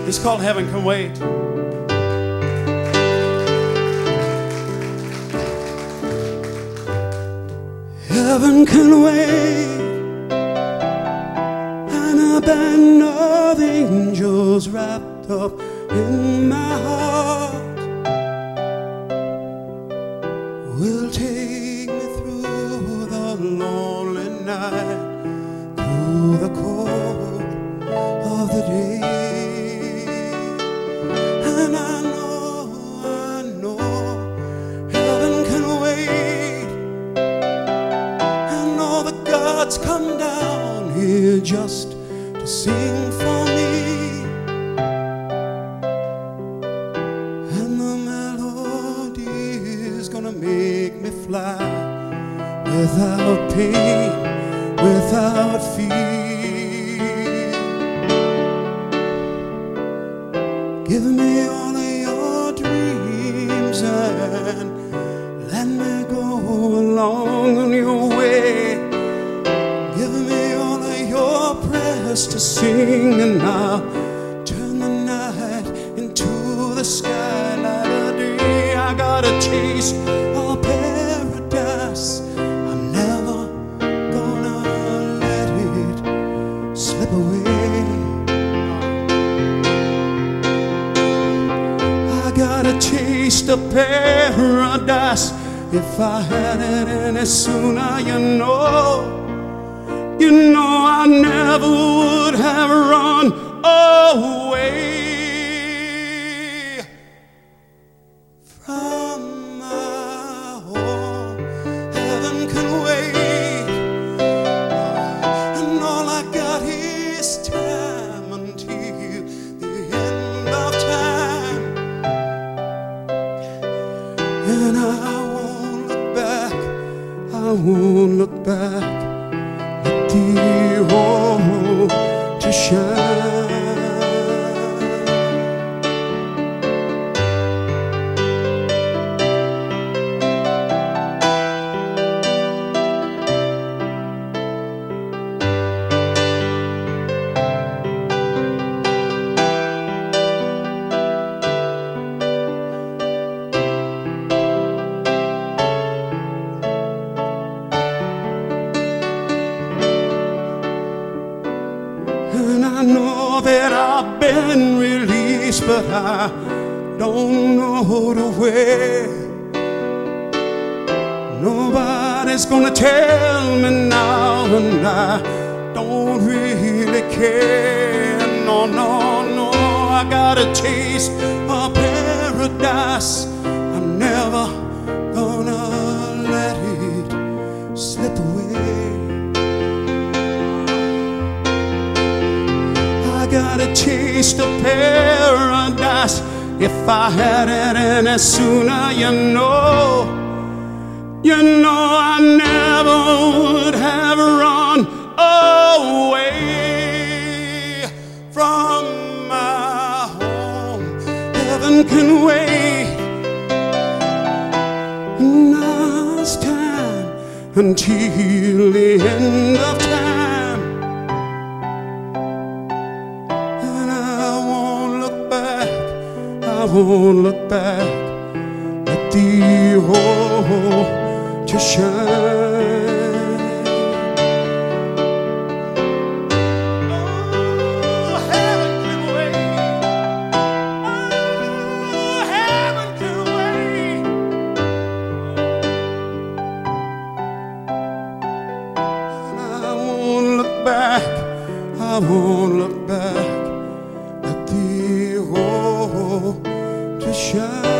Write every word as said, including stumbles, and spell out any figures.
It's called Heaven Can Wait. Heaven can wait, and a band of angels wrapped up in my heart will take me through the lonely night, through the cold of the day. And I know, I know heaven can wait, and all the gods come down here just to sing for me. And the melody is gonna make me fly without pain, without fear. Give me all of your dreams and let me go along on your way. Give me all of your prayers to sing, and I'll turn the night into the skylight of day. I got a taste of paradise. I'm never gonna let it slip away. I got a taste of paradise. If I had it any sooner, you know, you know I never would have run away from my home. Heaven can wait, and all I got is time until the end of time. And I won't look back, I won't look back. Let the hope to shine. And I know that I've been released, but I don't know the way. Nobody's gonna tell me now, and I don't really care. No, no, no, I got a taste of paradise. I'm never gonna let it slip away. I got a taste of paradise. If I had it any sooner, you know, you know I never would have run away from my home. Heaven can wait. Now it's time until the end of time. I won't look back, let the hope to shine. Oh, heaven can wait. Oh, heaven can wait. And I won't look back, I won't look back, let the hope to shine.